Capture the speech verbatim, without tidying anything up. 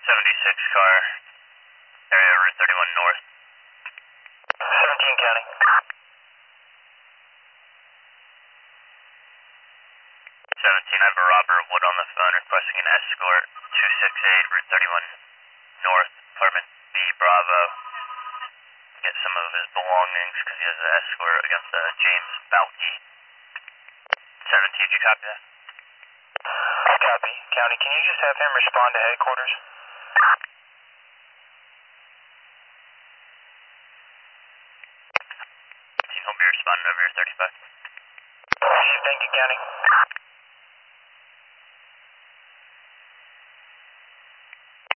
seventy-six car, area Route thirty-one North. seventeen County. seventeen, I have a Robert Wood on the phone requesting an escort, two six eight, Route thirty-one North, apartment B, Bravo. Get some of his belongings because he has an escort against uh, James Balky. seventeen, did you copy that? Copy. County, can you just have him respond to headquarters? He'll be responding over here, thirty-five. Thank you, County.